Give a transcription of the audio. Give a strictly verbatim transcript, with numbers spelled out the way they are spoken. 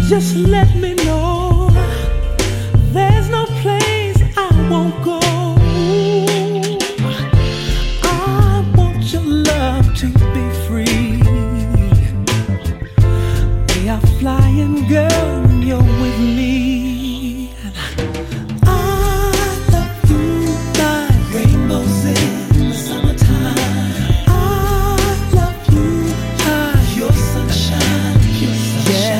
Just let me know. There's no place I won't go. I want your love to be free. We are flying, girl, when you're with me.